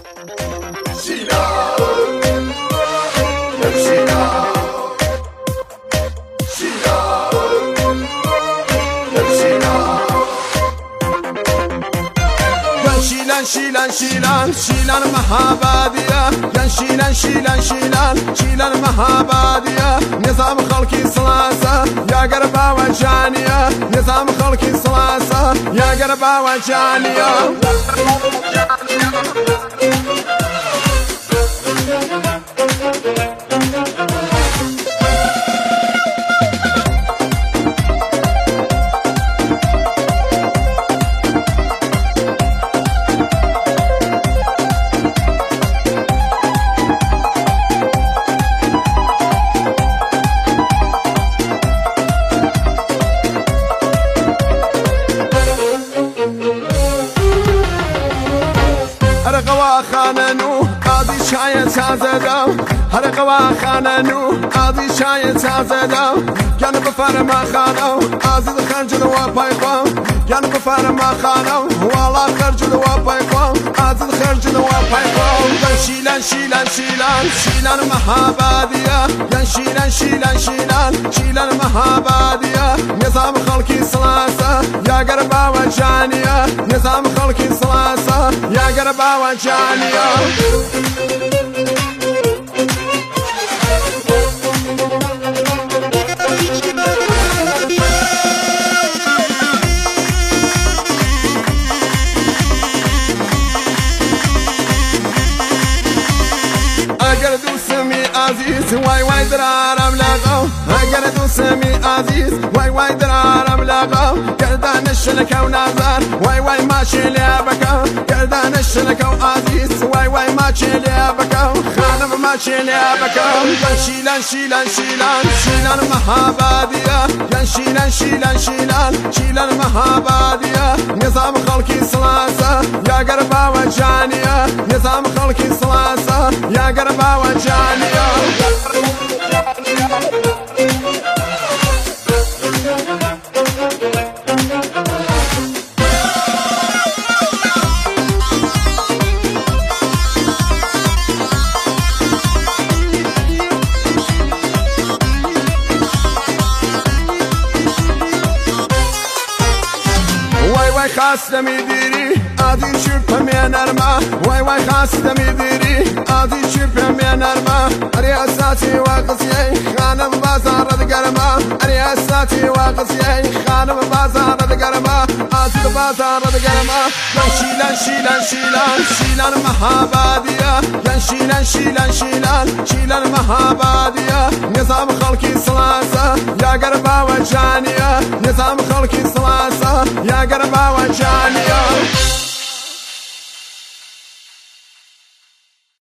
شيلان مهابادية يا شيلان مهابادية نظام خلقي سلاسة يا قربا وجانية نظام خلقي سلاسة يا قربا وجانية هرقوا خاننو قاضي شاي تازدو كان بفرما خانو عزيز خرج الوابايقو كان بفرما خانو والله خرج الوابايقو عزيز خرج الوابايقو شيلان مهابادية يا شيلان مهابادية نظام خلقي سلاسة يا قربا وجانية نظام خلقي سلاسة يا قربا وجانية واي درارم لغو اگر سمي عزيز واي درارم لغو قردان الشلك ونظر واي ماشي لعبكو قردان الشلك عزيز واي ماشي لعبكو خانم ماشي لعبكو شيلان مهابادية يا شيلان مهابادية نظام خلقي سلاسة يا قربا وجانية نظام خلقي سلاسة يا قربا وجانية واي خاصة مديري عادي شوف من أرما واي خاصة مديري عادي شوف من أرما رياساتي وقصيي خانم بازار القرما رياساتي وقصيي خانم بازار القرما عادي بازار القرما شيلان مهابادية يا شيلان مهابادية نظام خلقي سلاسة يا قربا وجانية نظام خلقي سلاسة يا قربا وجانية